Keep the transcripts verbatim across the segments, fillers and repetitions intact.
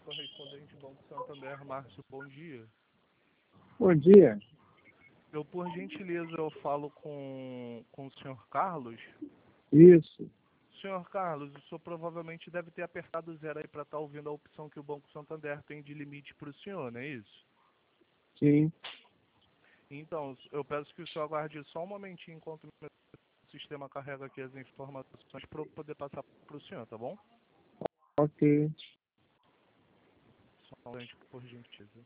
correspondente Banco Santander, Márcio, bom dia. Bom dia. Eu, por gentileza, eu falo com, com o senhor Carlos. Isso. Senhor Carlos, o senhor provavelmente deve ter apertado zero aí para estar ouvindo a opção que o Banco Santander tem de limite para o senhor, não é isso? Sim. Então, eu peço que o senhor aguarde só um momentinho enquanto o meu sistema carrega aqui as informações para eu poder passar para o senhor, tá bom? Ok. Só um momento, por gentileza.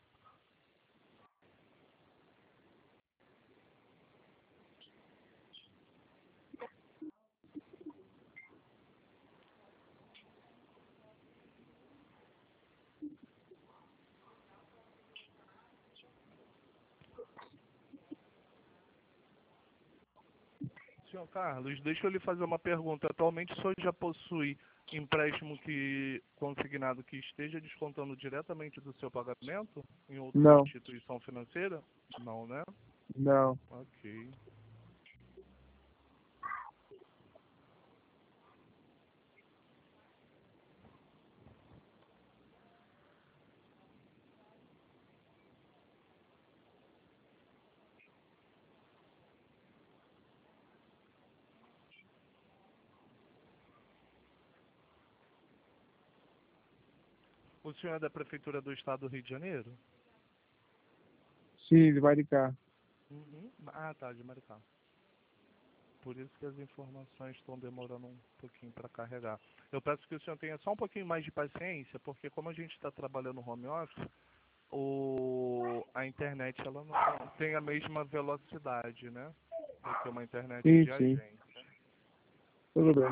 Senhor Carlos, deixa eu lhe fazer uma pergunta. Atualmente o senhor já possui empréstimo que, consignado que esteja descontando diretamente do seu pagamento em outra Não. instituição financeira? Não, né? Não. Ok. O senhor é da Prefeitura do Estado do Rio de Janeiro? Sim, de Maricá. Uhum. Ah, tá, de Maricá. Por isso que as informações estão demorando um pouquinho para carregar. Eu peço que o senhor tenha só um pouquinho mais de paciência, porque como a gente está trabalhando home office, o, a internet ela não tem a mesma velocidade, né? Do que uma internet Sim, de sim. agência. Tudo bem.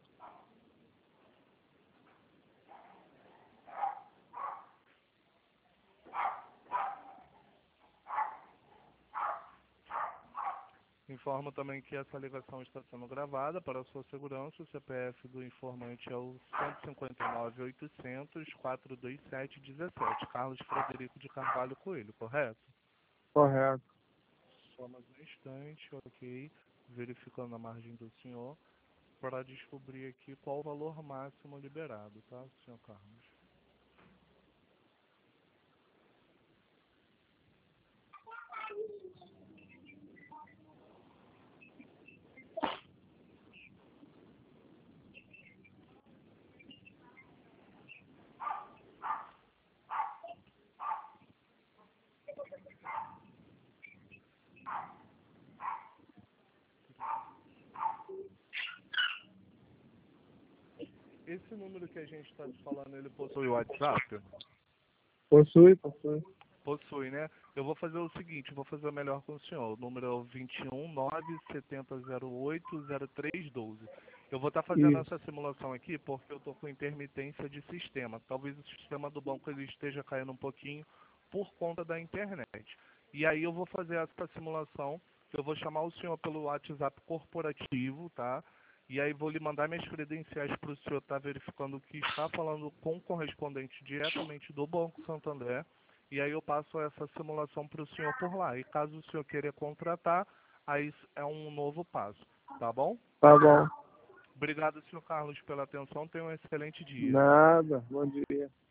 Informo também que essa ligação está sendo gravada para a sua segurança. O C P F do informante é o um cinco nove, oitocentos, quatrocentos e vinte e sete, dezessete. Carlos Frederico de Carvalho Coelho, correto? Correto. Só mais um instante, ok. Verificando a margem do senhor para descobrir aqui qual o valor máximo liberado, tá, senhor Carlos? Esse número que a gente está falando, ele possui o WhatsApp? Possui, possui. Possui, né? Eu vou fazer o seguinte, vou fazer melhor com o senhor. O número é o vinte e um, nove, setenta, zero oito, zero três, doze. Eu vou estar fazendo Isso. essa simulação aqui porque eu estou com intermitência de sistema. Talvez o sistema do banco ele esteja caindo um pouquinho por conta da internet. E aí eu vou fazer essa simulação. Eu vou chamar o senhor pelo WhatsApp corporativo, tá? E aí vou lhe mandar minhas credenciais para o senhor estar verificando que está falando com o correspondente diretamente do Banco Santander. E aí eu passo essa simulação para o senhor por lá. E caso o senhor queira contratar, aí é um novo passo. Tá bom? Tá bom. Obrigado, senhor Carlos, pela atenção. Tenha um excelente dia. Nada. Bom dia.